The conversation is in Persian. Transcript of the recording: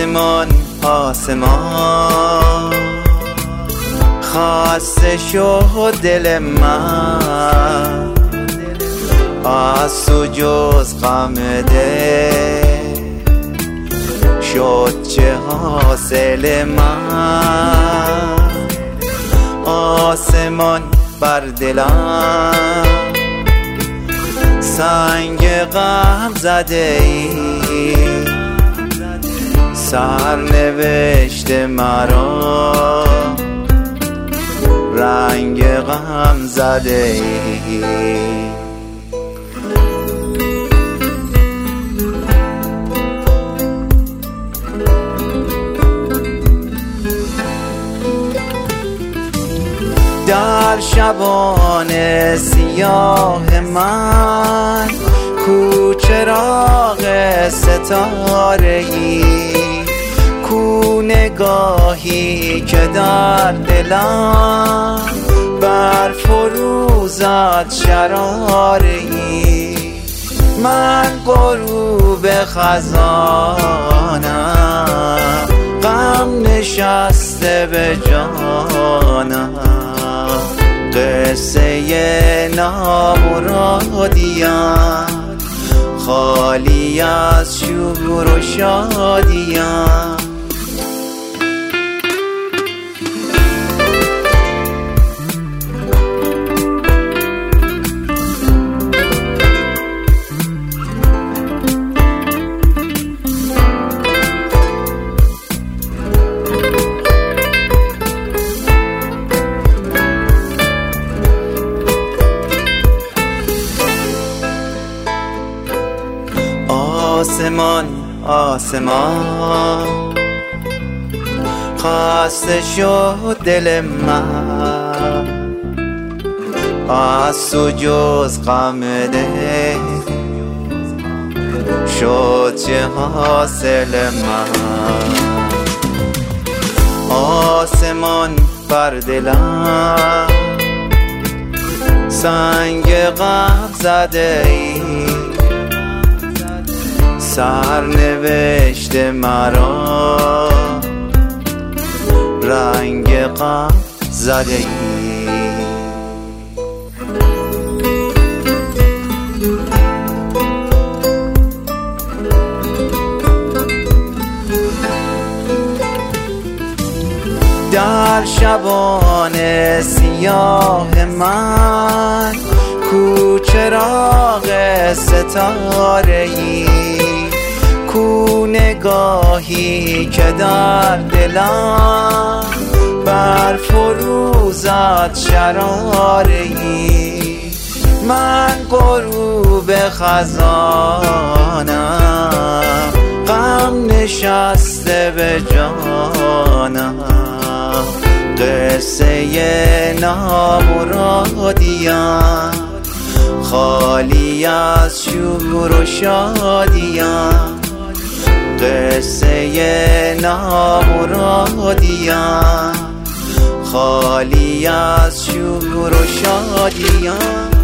آسمان آسمان خسته شد دل من، از تو جز غم دل شد چه حاصل من. آسمان بر دلم سنگ غم زده ای، سرنوشت مرا رنگ غم زده ای. در شبان سیاه من کو چراغ ستاره‌ای، کو نگاهی که در دلم بر فروزد شراره‌ای. من غروب خزانم، غم نشسته به جانم، قصه نامرادیم خالی از شور و شادیم. آسمان آسمان خسته شد دل من، از تو جز غم دل شد چه حاصل من. آسمان بر دلم سنگ غم زده ای، سرنوشت مرا رنگ غم زده ای. در شبان سیاه من کو چراغ ستاره‌ای، کو نگاهی که در دلم بر فروزد شراره‌ای. من غروب خزانم، غم نشسته به جانم، قصه نامرادیم خالی از شور و شادیم، قصه نامرادیم خالی از شور و شادیم.